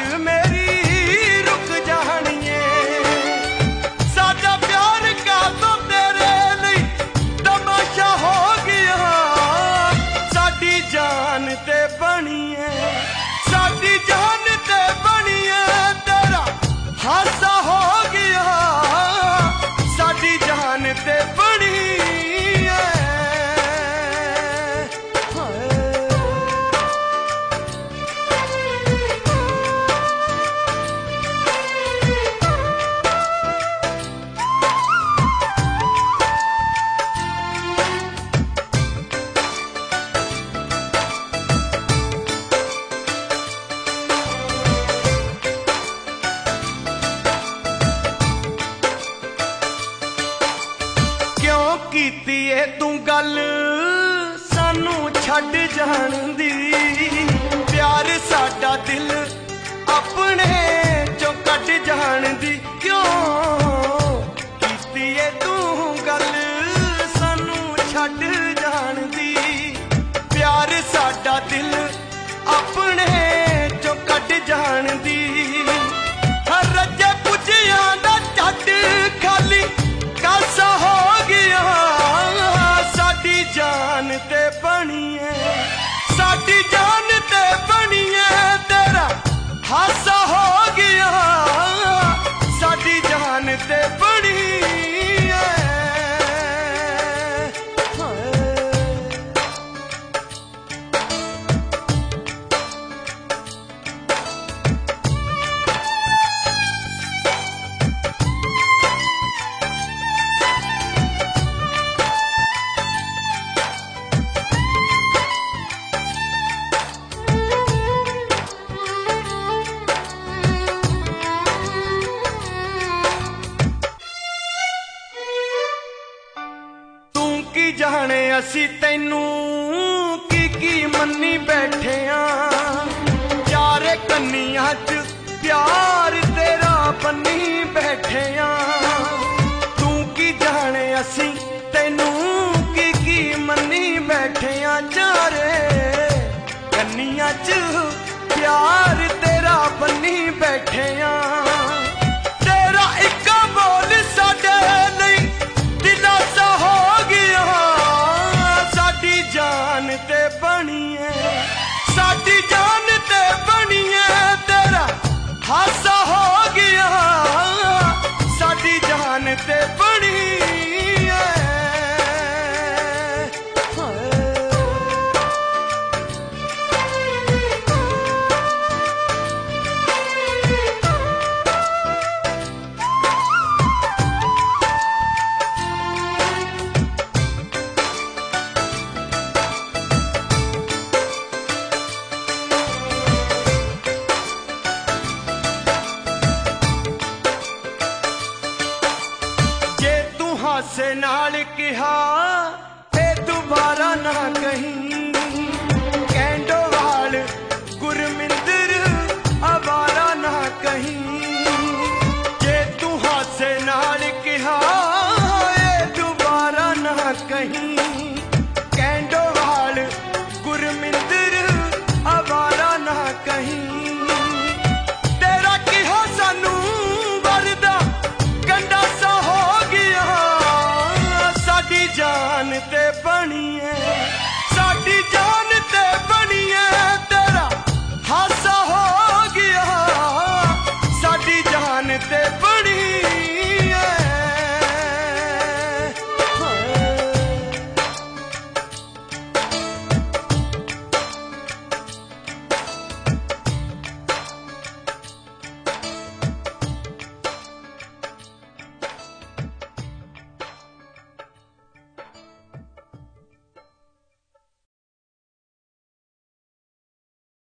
मेरी रुक जानिए। साडा प्यार का तो तेरे लिए तमाशा हो गया। साडी जान ते बनिए, साडी जान ते बनिए, तेरा हासा हो गया। साडी जान ते बनी कीती ए तू गल सानू छड्ड जान दी। प्यार साडा दिल अपने चों कड्ड जान दी। क्यों कीती ए तू गल सानू छड्ड जान दी। प्यार साडा दिल अपने चों कड्ड जान दी। हर रजे पुजियां दा झट खाली कासा हो गया। साडी जान ते बनिए, साडी जान ते बनिए, तेरा हासा हो गया। साडी जान ते बनी जाने असी तैनू की मन्नी बैठे आ। चारे कन्नियां च प्यार तेरा बन्नी बैठे आ। तू की जाने असी तैनू की मन्नी बैठे आ। चारे कन्नियां च प्यार तेरा बन्नी बैठे आ। तेरा इक्का बोल साडे लई दिलासा हो गया। साडी जान ते बनिए, साडी जान ते बनिए, तेरा हासा हो गया। साडी जान ते बनी हासे नाल कहा ते दोबारा ना कहीं।